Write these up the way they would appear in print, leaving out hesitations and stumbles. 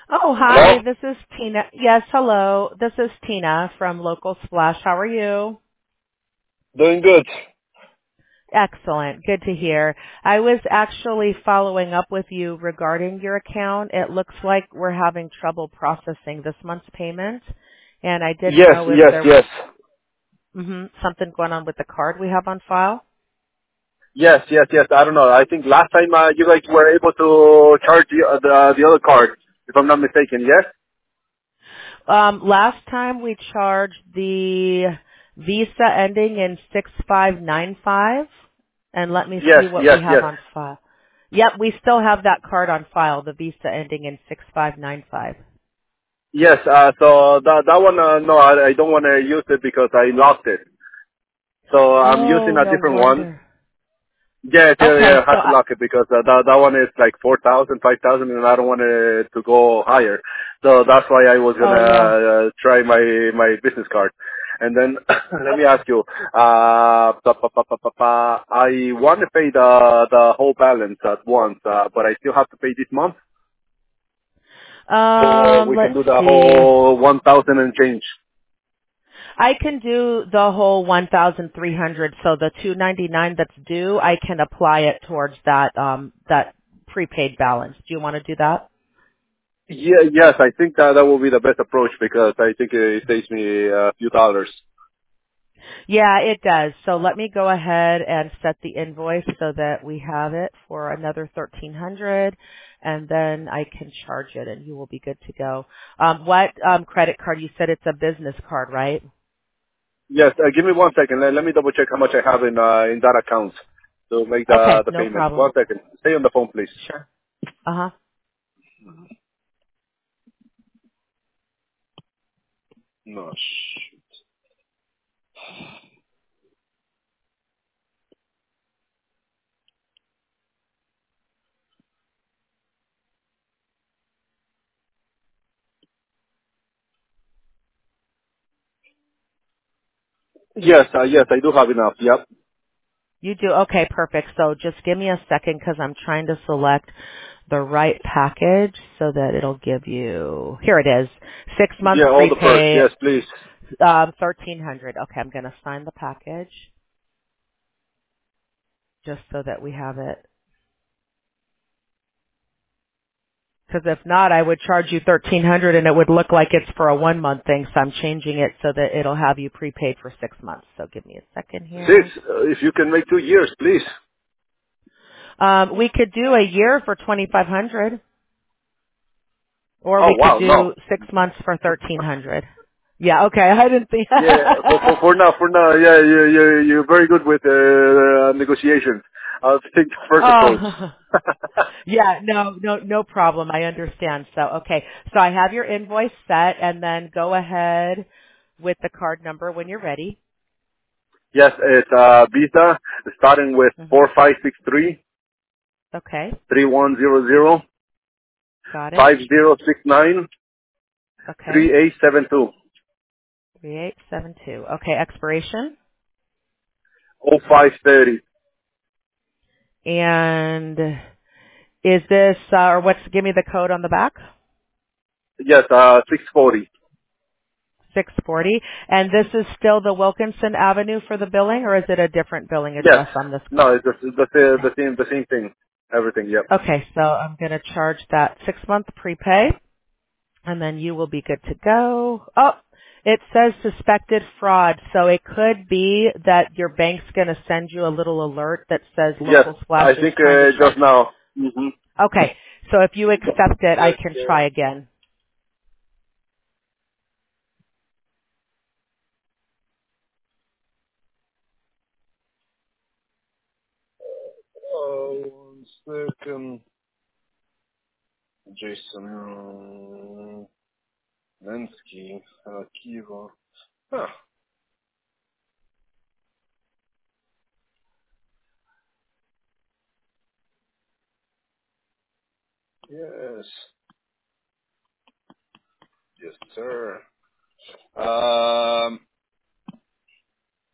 Oh, Hello? hi. This is Tina. Yes, hello. This is Tina from Local Splash. How are you? Doing good. Excellent. Good to hear. I was actually following up with you regarding your account. It looks like we're having trouble processing this month's payment, and I didn't Yes, know if yes, there was yes. something going on with the card we have on file. Yes, yes, yes. I don't know. I think last time you guys were able to charge the other card, if I'm not mistaken, yes? Last time we charged the Visa ending in 6595, and let me Yes, see what yes, we have yes. on file. Yep, we still have that card on file, the Visa ending in 6595. Yes, so that one, no, I don't want to use it because I lost it. So I'm using Oh, a no different one. wonder. Yeah, yeah, yeah, Okay, I so had to lock it because that one is like 4,000, 5,000, and I don't want it to go higher. So that's why I was oh gonna yeah. try my business card. And then let me ask you, I want to pay the whole balance at once, but I still have to pay this month, or we can Let's do the see. whole 1,000 and change. I can do the whole 1,300, so the 299 that's due, I can apply it towards that prepaid balance. Do you want to do that? Yeah, yes, I think that will be the best approach because I think it saves me a few dollars. Yeah, it does. So let me go ahead and set the invoice so that we have it for another 1,300, and then I can charge it, and you will be good to go. What credit card? You said it's a business card, right? Yes, give me 1 second. Let me double check how much I have in that account to make Okay, the no payment. problem. 1 second. Stay on the phone, please. Sure. Uh huh. No. Yes, yes, I do have enough. Yep. You do? Okay, perfect. So just give me a second because I'm trying to select the right package so that it'll give you, here it is, 6 month Yeah, all the perks. prepay, Yes, please. 1,300. Okay, I'm going to sign the package just so that we have it. Because if not, I would charge you 1,300 and it would look like it's for a 1 month thing. So I'm changing it so that it'll have you prepaid for 6 months. So give me a second 6. here. If you can make 2 years, please. We could do a year for 2,500, or Oh, we could wow. No. do 6 months for 1,300. Yeah, okay. I didn't think. Yeah, for now, yeah, you're very good with negotiations. I'll take the first approach. Oh, yeah. No problem. I understand. So okay. So I have your invoice set, and then go ahead with the card number when you're ready. Yes, it's Visa, starting with hmm 4563 Okay. 3100 Got it. 5069 Okay. 3872 3872. Okay, expiration. 0530. And is this, or give me the code on the back? Yes, 640. 640. And this is still the Wilkinson Avenue for the billing, or is it a different billing Yes. address on this No, card? it's the same thing. Everything, yep. Okay, so I'm going to charge that 6 month prepay, and then you will be good to go. Oh, it says suspected fraud, so it could be that your bank's going to send you a little alert that says Yes, Local I Splash is think trying to charge. just now. Mm-hmm. Okay, so if you accept it, I Yes, can try again. One second. Jason Lensky, Kiva. Huh. Yes. Yes, sir.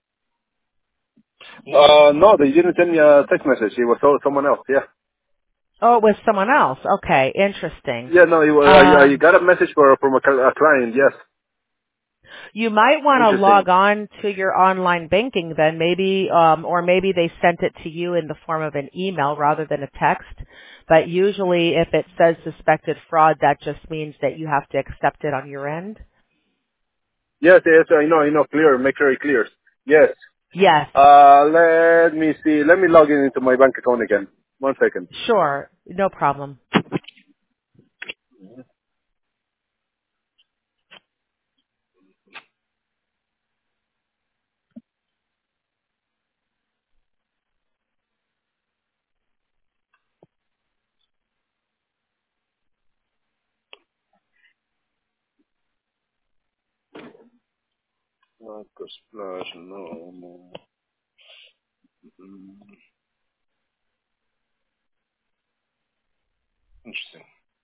No, they didn't send me a text message. It was someone else. Yeah. Oh, it was someone else. Okay, interesting. Yeah, no, I Um, got a message from a client. Yes, you might want to interesting. log on to your online banking then, maybe, or maybe they sent it to you in the form of an email rather than a text. But usually, if it says suspected fraud, that just means that you have to accept it on your end. Yes, yes, I know, clear, make sure it clears. Yes. Yes, Let me see. Let me log in into my bank account again. 1 second. sure, no problem. Marcos Splash, no, no. Mm, interesting.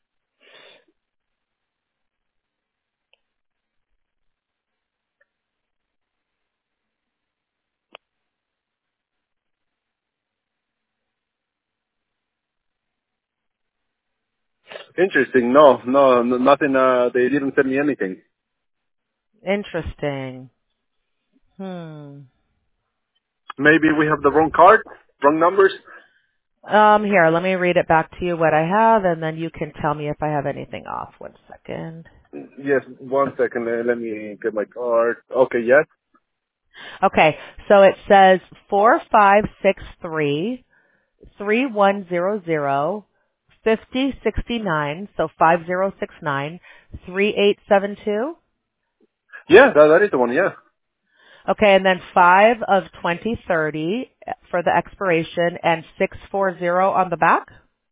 Interesting. No, nothing. They didn't send me anything. Interesting. Hmm. Maybe we have the wrong card, wrong numbers. Here, let me read it back to you what I have, and then you can tell me if I have anything off. 1 second. Yes, 1 second. Let me get my card. Okay, yes. Okay, so it says 4563-3100-5069, so 5069, 3872. Yeah, that is the one. Yeah. Okay, and then 5 of 2030 for the expiration and 640 on the back.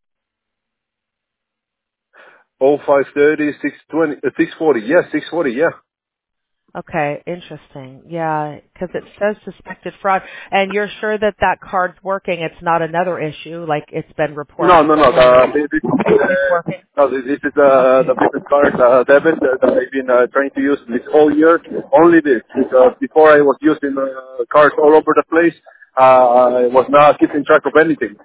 0530, 620, 640. Yes, 640. Yeah. Okay, interesting. Yeah, because it says suspected fraud, and you're sure that that card's working. It's not another issue, like it's been No, reported no, no. before. It's working. This is the Okay. business card debit that I've been trying to use this whole year. Only this, because before I was using cards all over the place. I was not keeping track of anything.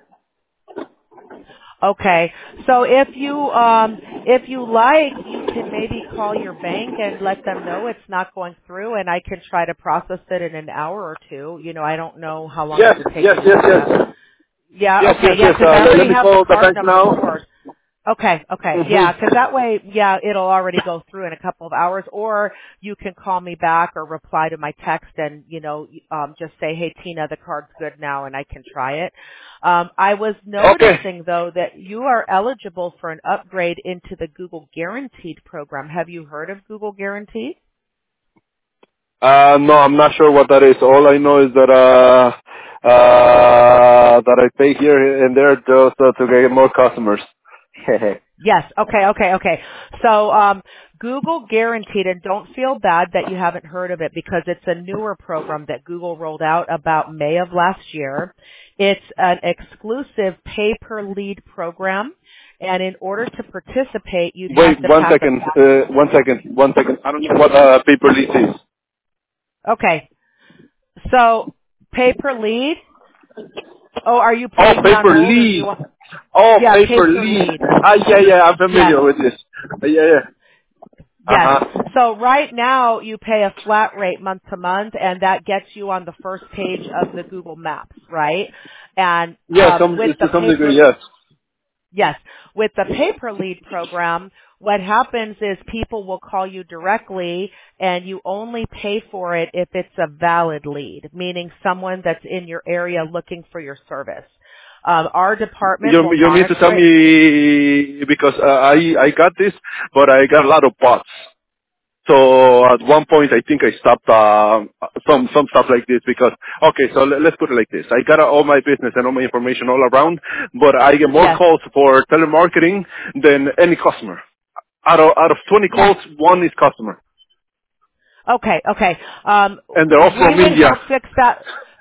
Okay. So if you like, you can maybe call your bank and let them know it's not going through, and I can try to process it in an hour or two. You know, I don't know how long Yes, does it take yes, to yes, do yes. that. Yeah. Yes, Okay. yes, Yeah, yes. because I Let already me have the call the card bank number now. stored. Okay, okay. Yeah, 'cause that way, yeah, it'll already go through in a couple of hours, or you can call me back or reply to my text and, just say, hey, Tina, the card's good now and I can try it. I was Okay. noticing though that you are eligible for an upgrade into the Google Guaranteed program. Have you heard of Google Guaranteed? No, I'm not sure what that is. All I know is that I pay here and there just to get more customers. Yes. Okay. Okay. Okay. So, Google Guaranteed, and don't feel bad that you haven't heard of it because it's a newer program that Google rolled out about May of last year. It's an exclusive pay per lead program. And in order to participate, you'd Wait, have to pass a, 1 second. I don't know what paper lease is. okay. So, pay per lead. Oh, are you Oh, putting me on paper hold or do you lead. want, Oh, yeah, pay paper per lead. lead. Yeah, I'm Yes. familiar with this. Yeah. Yes. Uh-huh. So right now you pay a flat rate month to month, and that gets you on the first page of the Google Maps, right? And Yeah, with to the some degree, paper, yes. yes, with the paper lead program, what happens is people will call you directly, and you only pay for it if it's a valid lead, meaning someone that's in your area looking for your service. Our department will You mean to monitor tell it. me, because I got this, but I got a lot of bots. So at one point, I think I stopped some stuff like this because let's put it like this: I got all my business and all my information all around, but I get more Yes, calls for telemarketing than any customer. Out of 20 yes. calls, one is customer, Okay, okay. and they're all We from would India. help fix that.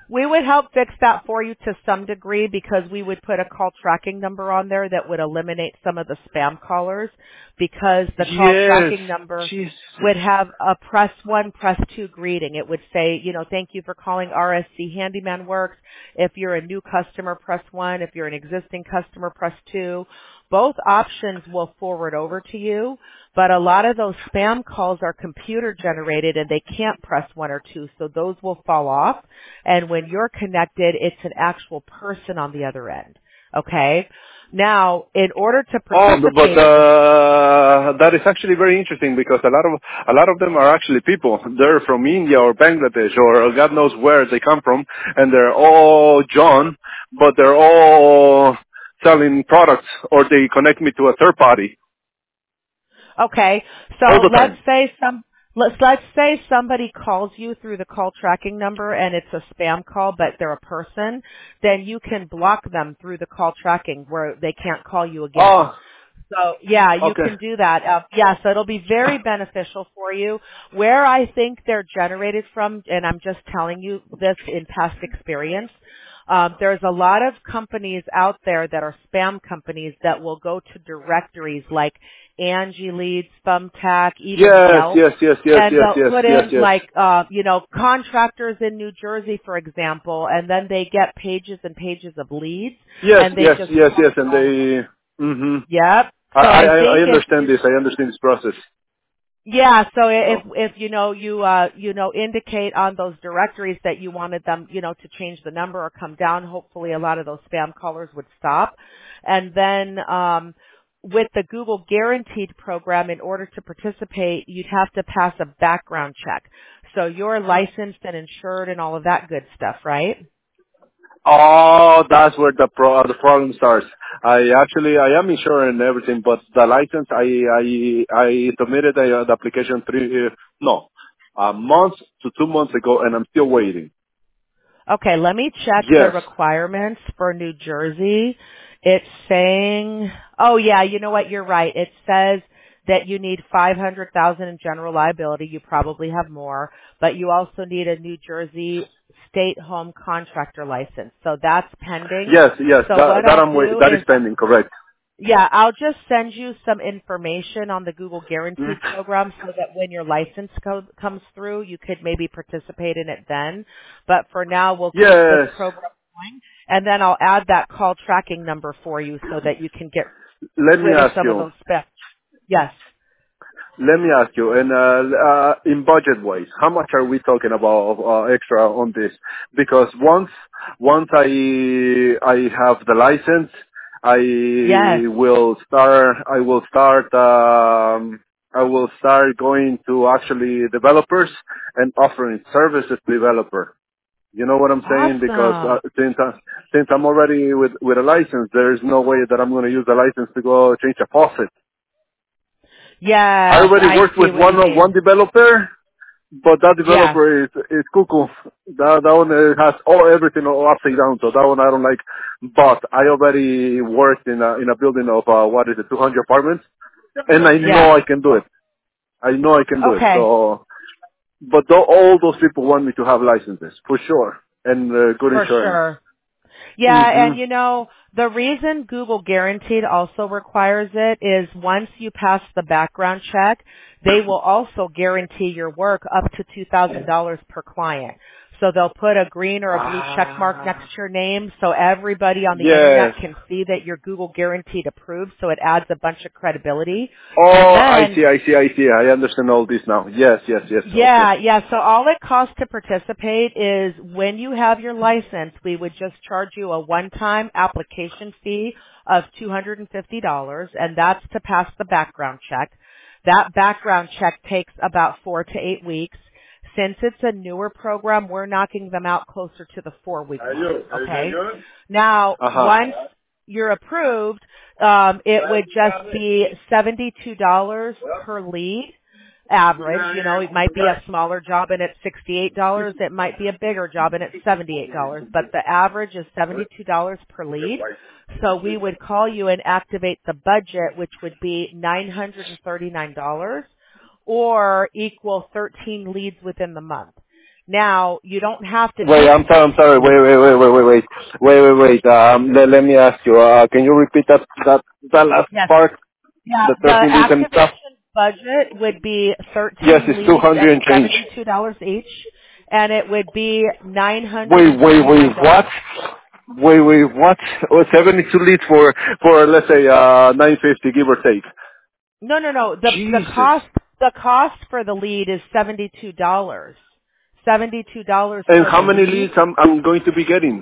We would help fix that for you to some degree because we would put a call tracking number on there that would eliminate some of the spam callers because the call Yes. tracking number Jesus. would have a press 1, press 2 greeting. It would say, thank you for calling RSC Handyman Works. If you're a new customer, press 1. If you're an existing customer, press 2. Both options will forward over to you, but a lot of those spam calls are computer generated and they can't press 1 or 2, so those will fall off. And when you're connected, it's an actual person on the other end. Okay? Now, in order to participate, that is actually very interesting because a lot of them are actually people. They're from India or Bangladesh or God knows where they come from, and they're all John, but they're all selling products, or they connect me to a third party okay, all so the time. let's say somebody calls you through the call tracking number and it's a spam call, but they're a person, then you can block them through the call tracking where they can't call you again. Oh, So yeah, you okay. can do that. So it'll be very beneficial for you. Where I think they're generated from, and I'm just telling you this in past experience, there's a lot of companies out there that are spam companies that will go to directories like Angie Leads, Thumbtack, even Yelp. Yes. And they'll put in like, contractors in New Jersey, for example, and then they get pages and pages of leads. And they just And they. Mhm. Yep. So I I think understand this. I understand this process. yeah, so Oh. if you indicate on those directories that you wanted them, to change the number or come down, hopefully a lot of those spam callers would stop. And then with the Google Guaranteed program, in order to participate, you'd have to pass a background check. So you're licensed and insured and all of that good stuff, right? Oh, that's where the problem starts. I am insured and everything, but the license I submitted the application a month to 2 months ago, and I'm still waiting. Okay, let me check the Yes, requirements for New Jersey. It's saying, oh yeah, you know what, you're right. It says that you need 500,000 in general liability. You probably have more, but you also need a New Jersey state home contractor license. So that's pending. yes. So That what I'll I'm waiting. do That is is pending. Correct. yeah, I'll just send you some information on the Google Mm. Guaranteed program so that when your license comes through, you could maybe participate in it then. But for now, we'll keep this Yes. program going, and then I'll add that call tracking number for you so that you can get Let me rid of ask some of you. those spam. Yes. Let me ask you, and in budget-wise, how much are we talking about extra on this? Because once I have the license, Yes. I will start going to actually developers and offering services to developer. You know what I'm saying? Because Awesome. since I'm already with a license, there's no way that I'm going to use the license to go change a faucet. I Yes, already I worked see with what you one mean. developer, but that Yeah. developer is cuckoo. That one has everything all upside down, so that one I don't like. But I already worked in a building of 200 apartments, and I know Yes. I can do it. I know I can do it. Okay. So, but all those people want me to have licenses for sure and good For insurance. sure. Yeah, Hmm. and the reason Google Guaranteed also requires it is once you pass the background check, they will also guarantee your work up to $2,000 per client. So they'll put a green or a blue check mark next to your name so everybody on the internet Yes. can see that you're Google Guaranteed approved, so it adds a bunch of credibility. And Oh, then I see. I understand all this now. Yes. Okay. yeah. So all it costs to participate is when you have your license, we would just charge you a one-time application fee of $250, and that's to pass the background check. That background check takes about 4 to 8 weeks. Since it's a newer program, we're knocking them out closer to the 4-week mark. Okay. Now, Uh-huh. once you're approved, it would just be $72 per lead average. It might be a smaller job and it's $68. It might be a bigger job and it's $78. But the average is $72 per lead. So we would call you and activate the budget, which would be $939 or equal 13 leads within the month. Now, you don't have to Wait, take, I'm sorry. Wait. Let me ask you. Can you repeat that last yes, part? yeah, The the 13 leads and stuff? activation budget would be Yes, 13 it's leads 200 at and change. $72 each, and it would be Wait, what? $939. What? Oh, 72 leads for let's say 950, give or take. No. Jesus. The cost for the lead is $72. $72 And for the how many lead. leads I'm going to be getting?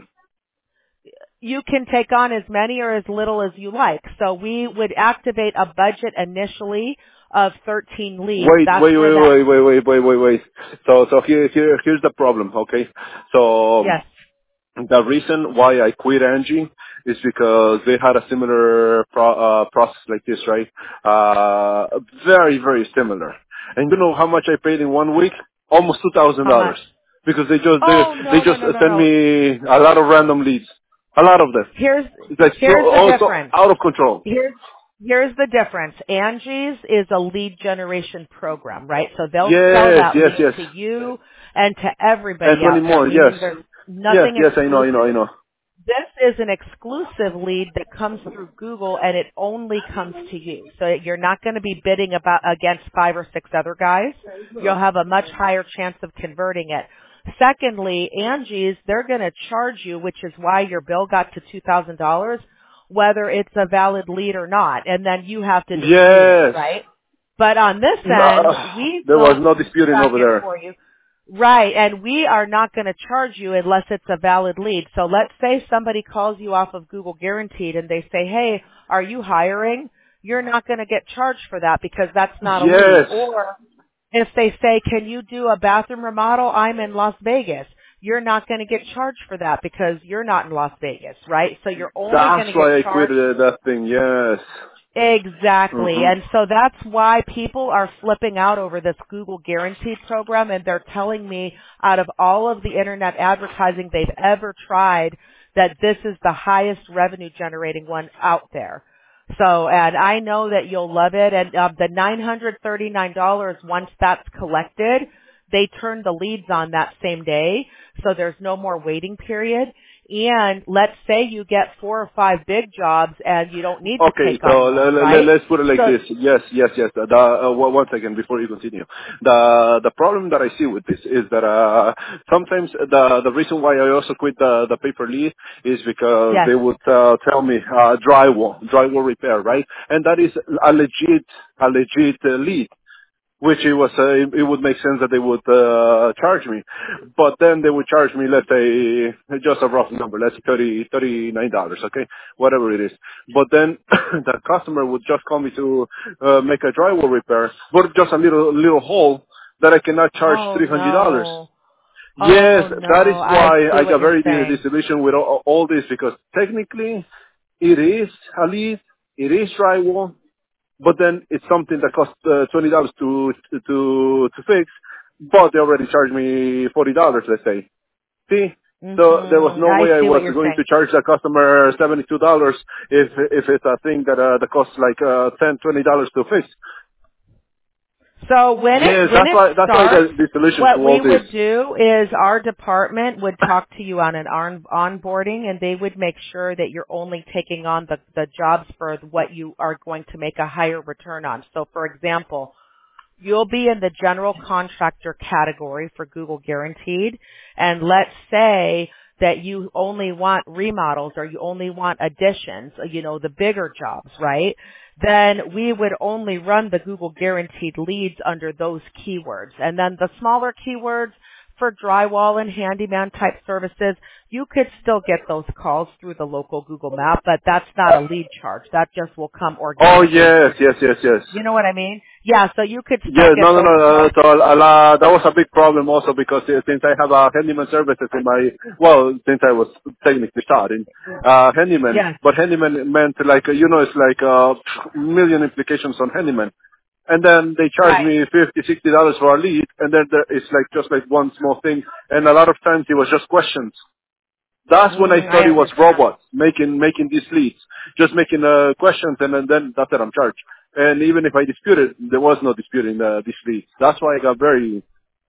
You can take on as many or as little as you like. So we would activate a budget initially of 13 leads. Wait, That's wait, where wait, that, wait, wait, wait, wait, wait, wait. So here's the problem, okay? So yes, the reason why I quit Angie is because they had a similar process like this, right? Very, very similar. And you know how much I paid in 1 week? Almost how $2,000 much? because Oh, they no, no, just no, no, send no. me a lot of random leads, a lot of them. Here's, It's like so here's the also difference. out of control. Here's the difference. Angie's is a lead generation program, right? So they'll sell Yes, that yes, lead yes. to you and to everybody And 20 out there, more, yes. meaning there's Yes, nothing yes, I know, I know, I exclusive. know. This is an exclusive lead that comes through Google and it only comes to you. So you're not going to be bidding about against 5 or 6 other guys. You'll have a much higher chance of converting it. Secondly, Angie's, they're going to charge you, which is why your bill got to $2,000, whether it's a valid lead or not. And then you have to dispute it, Yes. right? But on this end, we There was will no disputing track over it there. for you. Right, and we are not going to charge you unless it's a valid lead. So let's say somebody calls you off of Google Guaranteed and they say, hey, are you hiring? You're not going to get charged for that because that's not a lead. Yes. Or if they say, can you do a bathroom remodel? I'm in Las Vegas. You're not going to get charged for that because you're not in Las Vegas, right? So you're only going That's to get why I quit charged. that thing, yes. Exactly. Hmm. And so that's why people are flipping out over this Google Guaranteed program, and they're telling me out of all of the internet advertising they've ever tried that this is the highest revenue generating one out there. So, and I know that you'll love it. And the $939, once that's collected, they turn the leads on that same day. So there's no more waiting period. And let's say you get 4 or 5 big jobs and you don't need to Okay, take so on more, right? let's put it like So, this. Yes. One second before you continue. The problem that I see with this is that sometimes the reason why I also quit the paper lead is because yes. they would tell me drywall repair, right? And that is a legit lead. Which it would make sense that they would charge me, but then they would charge me, let's say, just a rough number, let's say $39, okay, whatever it is. But then the customer would just call me to make a drywall repair, but just a little hole that I cannot charge Oh $300. no. Yes, Oh that is no. I why see I what got you're very saying. disillusioned with all this, because technically it is a lead, it is drywall, but then it's something that costs $20 to fix, but they already charged me $40, let's say. See? So there was no I way I see what was you're going saying. to charge the customer $72 if it's a thing that costs like $10, $20 to fix. So Yes, when it that's why starts, the solution to what all we this. would do is our department would talk to you on an onboarding, and they would make sure that you're only taking on the jobs for what you are going to make a higher return on. So for example, you'll be in the general contractor category for Google Guaranteed. And let's say that you only want remodels or you only want additions, the bigger jobs, right? Then we would only run the Google Guaranteed leads under those keywords. And then the smaller keywords for drywall and handyman type services, you could still get those calls through the local Google map, but that's not a lead charge. That just will come Oh organically yes, through. yes. You know what I mean? Yeah, so you could still Yes, get those calls. so that was a big problem also because since I have handyman services in my, well, since I was technically starting, handyman, Yes. but handyman meant like, it's like a million implications on handyman. And then they charge Right. me $50, $60 for a lead, and then it's like just like one small thing, and a lot of times it was just questions. That's when I thought I it was understand. robots making these leads, just making questions, and then that's it, I'm charged. And even if I disputed, there was no disputing these leads. That's why I got very.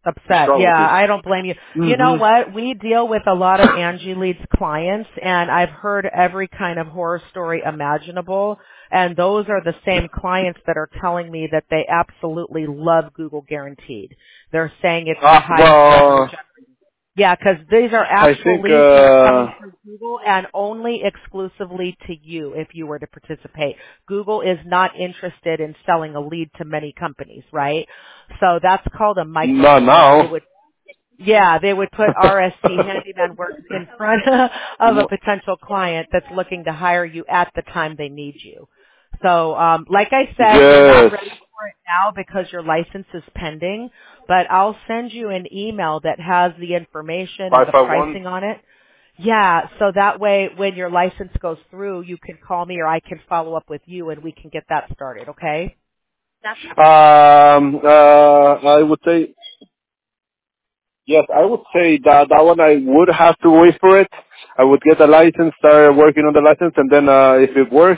Upset. Strong with Yeah, this. I don't blame you. You know Mm-hmm. what? We deal with a lot of Angie Leads clients, and I've heard every kind of horror story imaginable, and those are the same clients that are telling me that they absolutely love Google Guaranteed. They're saying it's the highest revenue. Well, Yeah, because these are I actual think, leads that are coming through Google and only exclusively to you if you were to participate. Google is not interested in selling a lead to many companies, right? So that's called a not micro-lead. now. They would put RSC Handyman Works in front of a potential client that's looking to hire you at the time they need you. So, like I said, you're not Yes. ready for it now because your license is pending, but I'll send you an email that has the information and the 551. pricing on it. Yeah, so that way when your license goes through, you can call me or I can follow up with you and we can get that started, okay? I would say, yes, I would say that one I would have to wait for it. I would get a license, start working on the license, and then if it works,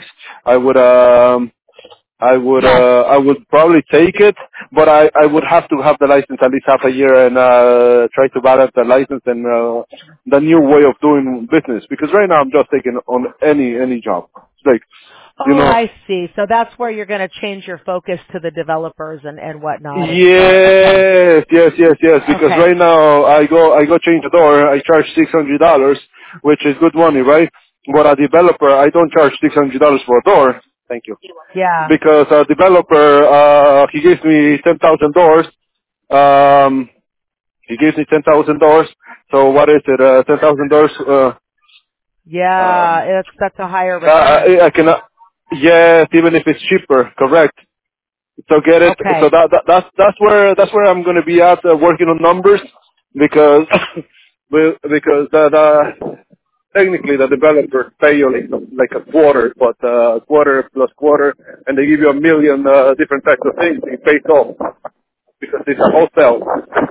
Yes. I would probably take it, but I would have to have the license at least half a year and try to balance the license and the new way of doing business. Because right now I'm just taking on any job. It's like, you Oh, know, I see. So that's where you're going to change your focus to the developers and whatnot and start. Okay. yes. Because Okay. right now I go change the door. I charge $600, which is good money, right? But a developer, I don't charge $600 for a door. Thank you. Yeah. Because a developer, he gives me $10,000. Um, he gives me $10,000. So what is it? $10,000. Um, Yeah. That's a higher return. I cannot. Yes, even if it's cheaper, correct. So get it. So Okay. that's where I'm going to be at working on numbers because because technically the developers pay you like a quarter, but quarter plus quarter, and they give you a million different types of things. You pay it all because it's a hotel.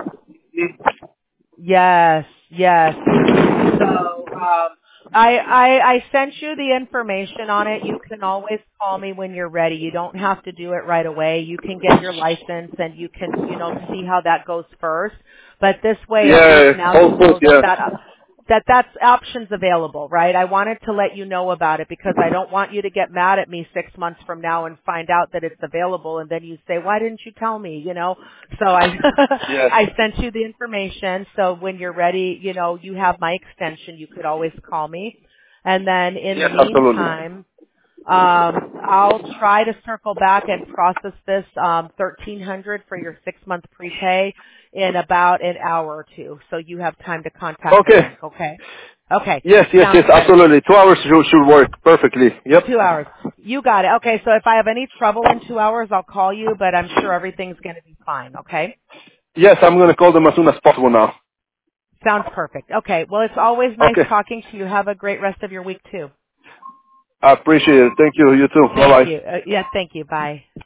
Yes. Yes. So, I sent you the information on it. You can always call me when you're ready. You don't have to do it right away. You can get your license and you can, see how that goes first. But this way, at least Yeah, now you all good. know Yeah. that's options available, right? I wanted to let you know about it because I don't want you to get mad at me 6 months from now and find out that it's available and then you say, why didn't you tell me, So Yes. I sent you the information. So when you're ready, you have my extension. You could always call me. And then in the Yes, absolutely. meantime, I'll try to circle back and process this 1,300 for your 6-month prepay in about an hour or two, so you have time to contact the Okay. bank. Okay. Okay. Yes, Sounds good. absolutely. 2 hours should work perfectly. Yep. 2 hours. You got it. Okay. So if I have any trouble in 2 hours, I'll call you, but I'm sure everything's going to be fine. Okay. Yes, I'm going to call them as soon as possible now. Sounds perfect. Okay. Well, it's always nice Okay. talking to you. Have a great rest of your week too. I appreciate it. Thank you. You too. Bye Thank bye. you. Yeah. Thank you. Bye.